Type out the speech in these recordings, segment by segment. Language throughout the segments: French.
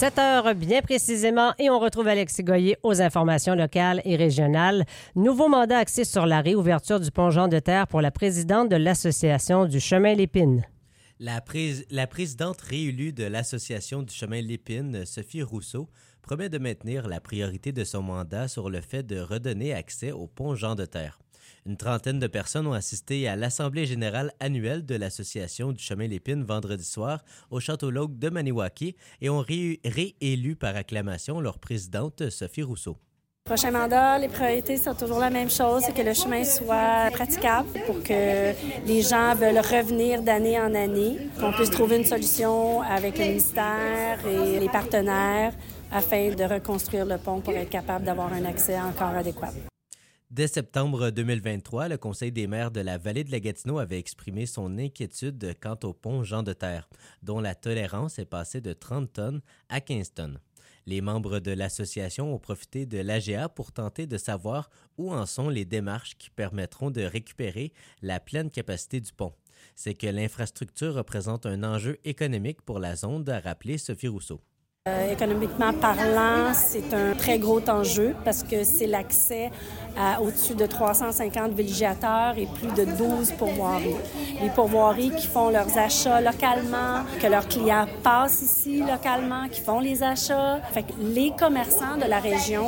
7 heures bien précisément et on retrouve Alexis Goyer aux informations locales et régionales. Nouveau mandat axé sur la réouverture du pont Jean de Terre pour la présidente de l'Association du Chemin Lépine. La présidente réélue de l'Association du Chemin Lépine, Sophie Rousseau, promet de maintenir la priorité de son mandat sur le fait de redonner accès au pont Jean de Terre. Une trentaine de personnes ont assisté à l'Assemblée générale annuelle de l'Association du Chemin Lépine vendredi soir au Château L'Auque de Maniwaki et ont réélu par acclamation leur présidente Sophie Rousseau. Prochain mandat, les priorités sont toujours la même chose, c'est que le chemin soit praticable pour que les gens veulent revenir d'année en année, qu'on puisse trouver une solution avec le ministère et les partenaires afin de reconstruire le pont pour être capable d'avoir un accès encore adéquat. Dès septembre 2023, le Conseil des maires de la vallée de la Gatineau avait exprimé son inquiétude quant au pont Jean de Terre, dont la tolérance est passée de 30 tonnes à 15 tonnes. Les membres de l'association ont profité de l'AGA pour tenter de savoir où en sont les démarches qui permettront de récupérer la pleine capacité du pont. C'est que l'infrastructure représente un enjeu économique pour la zone, a rappelé Sophie Rousseau. Économiquement parlant, c'est un très gros enjeu parce que c'est l'accès à au-dessus de 350 villégiateurs et plus de 12 pourvoiries. Les pourvoiries qui font leurs achats localement, que leurs clients passent ici localement, qui font les achats. Fait que les commerçants de la région,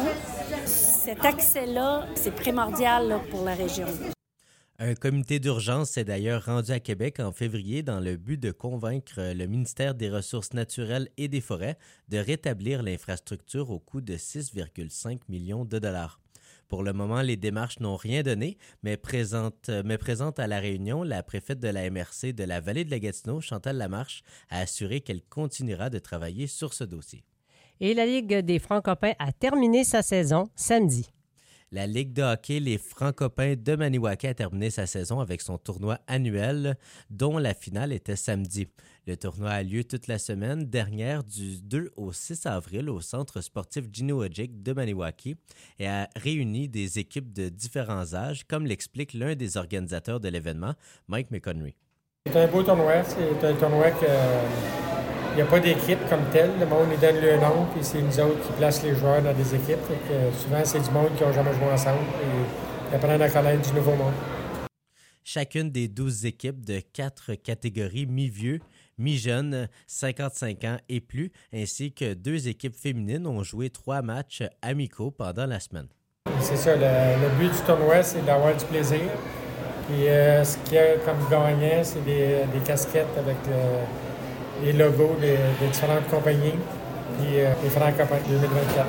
cet accès-là, c'est primordial là, pour la région. Un comité d'urgence s'est d'ailleurs rendu à Québec en février dans le but de convaincre le ministère des Ressources naturelles et des Forêts de rétablir l'infrastructure au coût de 6,5 millions de dollars. Pour le moment, les démarches n'ont rien donné, mais présente à la réunion, la préfète de la MRC de la vallée de la Gatineau, Chantal Lamarche, a assuré qu'elle continuera de travailler sur ce dossier. Et la Ligue des Francs-Copains a terminé sa saison samedi. La Ligue de hockey Les Francs-Copains de Maniwaki a terminé sa saison avec son tournoi annuel, dont la finale était samedi. Le tournoi a lieu toute la semaine dernière du 2 au 6 avril au centre sportif Ginoojik de Maniwaki et a réuni des équipes de différents âges, comme l'explique l'un des organisateurs de l'événement, Mike McConry. C'est un beau tournoi. C'est un tournoi que... Il n'y a pas d'équipe comme telle. Le monde, il donne le nom, puis c'est nous autres qui placent les joueurs dans des équipes. Fait que souvent, c'est du monde qui n'ont jamais joué ensemble et qui apprennent à connaître du nouveau monde. Chacune des 12 équipes de 4 catégories mi-vieux, mi-jeunes, 55 ans et plus, ainsi que 2 équipes féminines ont joué 3 matchs amicaux pendant la semaine. C'est ça. Le but du tournoi, c'est d'avoir du plaisir. Puis ce qu'il y a comme gagnant, c'est des casquettes avec les logos des différentes compagnies, puis les Francs-Copains 2024.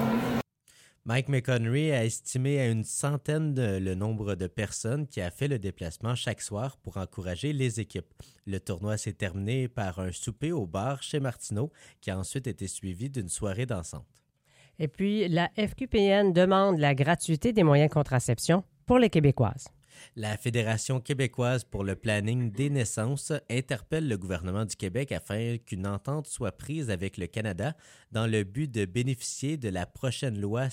Mike McConry a estimé à une centaine le nombre de personnes qui a fait le déplacement chaque soir pour encourager les équipes. Le tournoi s'est terminé par un souper au bar chez Martineau, qui a ensuite été suivi d'une soirée dansante. Et puis, la FQPN demande la gratuité des moyens de contraception pour les Québécoises. La Fédération québécoise pour le planning des naissances interpelle le gouvernement du Québec afin qu'une entente soit prise avec le Canada dans le but de bénéficier de la prochaine loi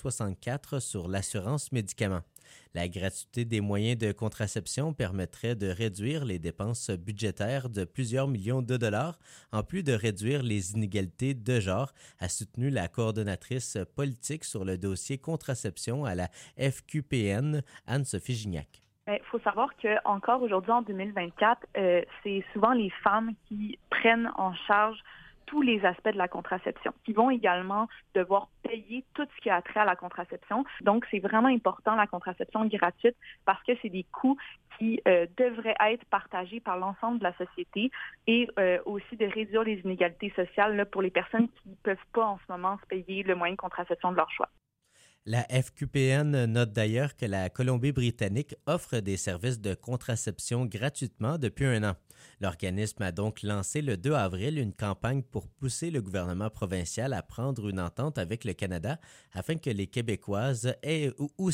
C-64 sur l'assurance médicaments. La gratuité des moyens de contraception permettrait de réduire les dépenses budgétaires de plusieurs millions de dollars, en plus de réduire les inégalités de genre, a soutenu la coordonnatrice politique sur le dossier contraception à la FQPN, Anne-Sophie Gignac. Il faut savoir qu'encore aujourd'hui, en 2024, c'est souvent les femmes qui prennent en charge tous les aspects de la contraception, qui vont également devoir payer tout ce qui a trait à la contraception. Donc, c'est vraiment important, la contraception gratuite, parce que c'est des coûts qui devraient être partagés par l'ensemble de la société et aussi de réduire les inégalités sociales là, pour les personnes qui ne peuvent pas en ce moment se payer le moyen de contraception de leur choix. La FQPN note d'ailleurs que la Colombie-Britannique offre des services de contraception gratuitement depuis 1 an. L'organisme a donc lancé le 2 avril une campagne pour pousser le gouvernement provincial à prendre une entente avec le Canada afin que les Québécoises aient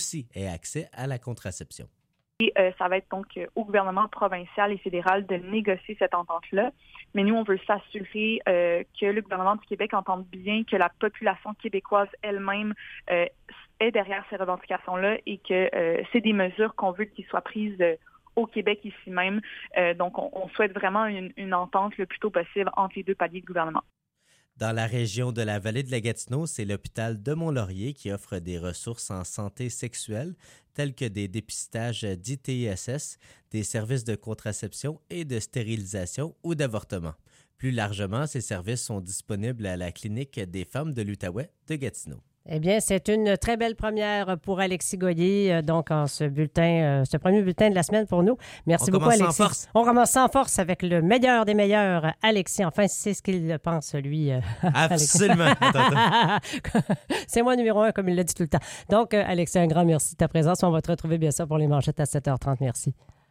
accès à la contraception. Et ça va être donc au gouvernement provincial et fédéral de négocier cette entente-là. Mais nous, on veut s'assurer que le gouvernement du Québec entende bien que la population québécoise elle-même est derrière ces revendications-là et que c'est des mesures qu'on veut qu'ils soient prises au Québec ici même. Donc, on souhaite vraiment une entente le plus tôt possible entre les deux paliers de gouvernement. Dans la région de la vallée de la Gatineau, c'est l'hôpital de Mont-Laurier qui offre des ressources en santé sexuelle, tels que des dépistages d'ITSS, des services de contraception et de stérilisation ou d'avortement. Plus largement, ces services sont disponibles à la clinique des femmes de l'Outaouais de Gatineau. Eh bien, c'est une très belle première pour Alexis Goyer, donc en ce bulletin, ce premier bulletin de la semaine pour nous. Merci beaucoup, Alexis. En force. On commence en force avec le meilleur des meilleurs, Alexis. Enfin, c'est ce qu'il pense, lui. Absolument. C'est moi numéro 1, comme il l'a dit tout le temps. Donc, Alexis, un grand merci de ta présence. On va te retrouver bien sûr pour les manchettes à 7h30. Merci.